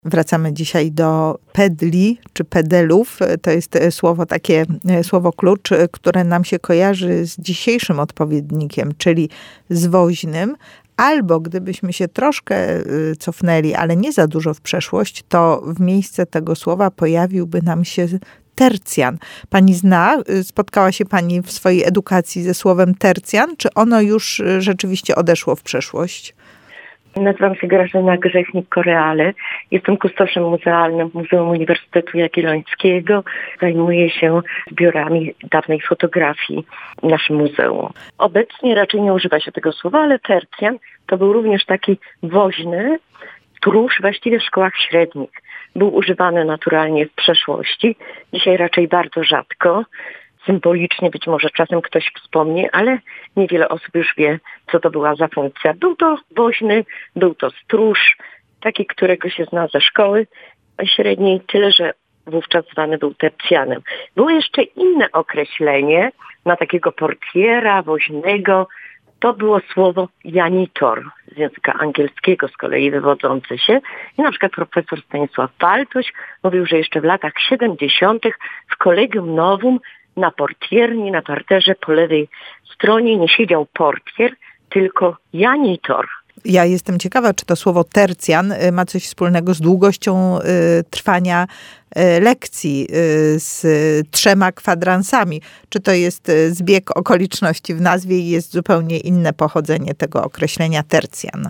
Wracamy dzisiaj do pedli czy pedelów. To jest słowo klucz, które nam się kojarzy z dzisiejszym odpowiednikiem, czyli z woźnym. Albo gdybyśmy się troszkę cofnęli, ale nie za dużo w przeszłość, to w miejsce tego słowa pojawiłby nam się tercjan. Pani spotkała się pani w swojej edukacji ze słowem tercjan, czy ono już rzeczywiście odeszło w przeszłość? Nazywam się Grażyna Grzechnik-Koreale. Jestem kustoszem muzealnym Muzeum Uniwersytetu Jagiellońskiego. Zajmuję się zbiorami dawnej fotografii w naszym muzeum. Obecnie raczej nie używa się tego słowa, ale tercjan to był również taki woźny stróż właściwie w szkołach średnich. Był używany naturalnie w przeszłości. Dzisiaj raczej bardzo rzadko. Symbolicznie być może czasem ktoś wspomni, ale niewiele osób już wie, co to była za funkcja. Był to woźny, był to stróż, taki, którego się zna ze szkoły średniej, tyle że wówczas zwany był tercjanem. Było jeszcze inne określenie na takiego portiera woźnego. To było słowo janitor z języka angielskiego z kolei wywodzące się. I na przykład profesor Stanisław Paltoś mówił, że jeszcze w latach 70. w Collegium Novum na portierni, na parterze po lewej stronie nie siedział portier, tylko janitor. Ja jestem ciekawa, czy to słowo tercjan ma coś wspólnego z długością trwania lekcji, z 3 kwadransami. Czy to jest zbieg okoliczności w nazwie i jest zupełnie inne pochodzenie tego określenia tercjan?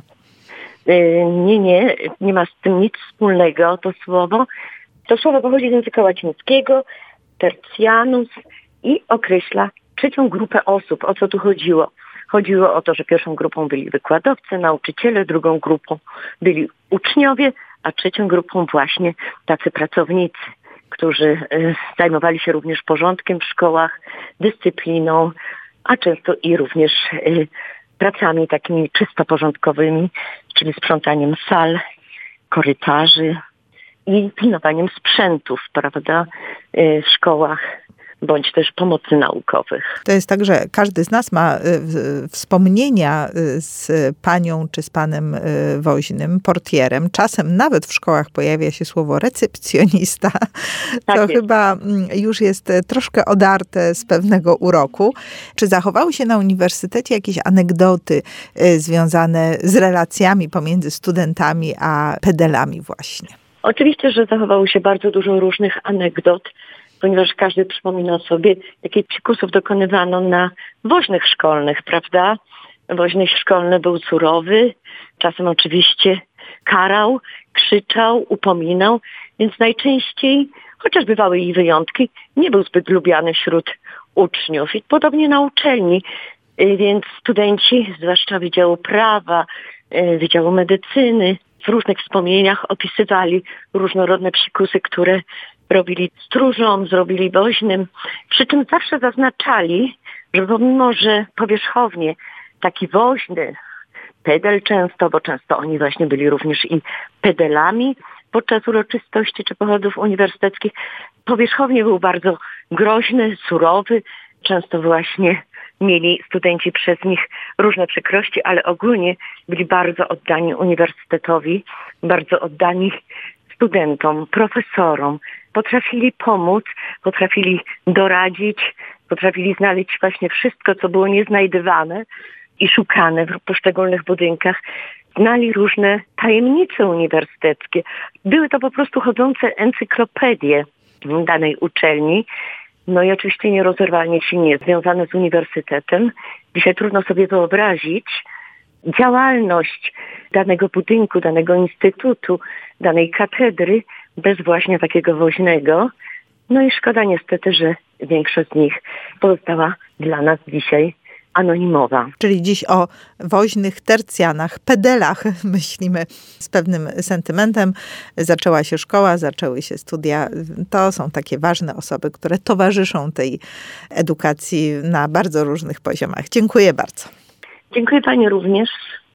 Nie ma z tym nic wspólnego to słowo. To słowo pochodzi z języka łacińskiego, tertianus, i określa 3. grupę osób. O co tu chodziło? Chodziło o to, że pierwszą grupą byli wykładowcy, nauczyciele, drugą grupą byli uczniowie, a 3. grupą właśnie tacy pracownicy, którzy zajmowali się również porządkiem w szkołach, dyscypliną, a często i również pracami takimi czysto porządkowymi, czyli sprzątaniem sal, korytarzy i pilnowaniem sprzętów, prawda, w szkołach, bądź też pomocy naukowych. To jest tak, że każdy z nas ma wspomnienia z panią czy z panem woźnym, portierem. Czasem nawet w szkołach pojawia się słowo recepcjonista. Tak to jest. chyba już jest troszkę odarte z pewnego uroku. Czy zachowały się na uniwersytecie jakieś anegdoty związane z relacjami pomiędzy studentami a pedelami właśnie? Oczywiście, że zachowało się bardzo dużo różnych anegdot, ponieważ każdy przypomina sobie, jakich psikusów dokonywano na woźnych szkolnych, prawda? Woźny szkolny był surowy, czasem oczywiście karał, krzyczał, upominał, więc najczęściej, chociaż bywały i wyjątki, nie był zbyt lubiany wśród uczniów. I podobnie na uczelni, więc studenci, zwłaszcza Wydziału Prawa, Wydziału Medycyny, w różnych wspomnieniach opisywali różnorodne psikusy, które robili stróżom, zrobili woźnym. Przy czym zawsze zaznaczali, że pomimo, że powierzchownie taki woźny, pedel często, bo często oni właśnie byli również i pedelami podczas uroczystości czy pochodów uniwersyteckich, powierzchownie był bardzo groźny, surowy. Często właśnie mieli studenci przez nich różne przykrości, ale ogólnie byli bardzo oddani uniwersytetowi, bardzo oddani studentom, profesorom. Potrafili pomóc, potrafili doradzić, potrafili znaleźć właśnie wszystko, co było nieznajdywane i szukane w poszczególnych budynkach. Znali różne tajemnice uniwersyteckie. Były to po prostu chodzące encyklopedie danej uczelni. No i oczywiście nierozerwalnie silnie związane z uniwersytetem. Dzisiaj trudno sobie wyobrazić działalność danego budynku, danego instytutu, danej katedry bez właśnie takiego woźnego. No i szkoda niestety, że większość z nich pozostała dla nas dzisiaj anonimowa. Czyli dziś o woźnych tercjanach, pedelach myślimy z pewnym sentymentem. Zaczęła się szkoła, zaczęły się studia. To są takie ważne osoby, które towarzyszą tej edukacji na bardzo różnych poziomach. Dziękuję bardzo. Dziękuję pani również.